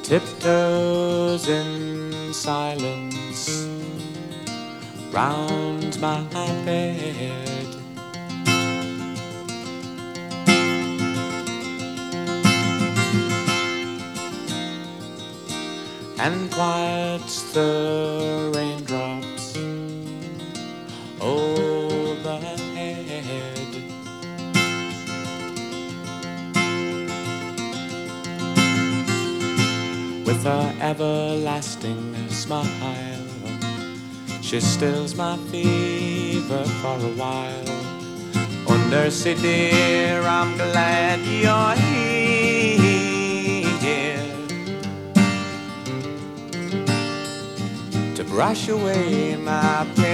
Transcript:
tiptoes in silence round my bed. And quiets the raindrops overhead. With her everlasting smile, she stills my fever for a while. Oh, Nursey dear, I'm glad you're here to brush away my pain.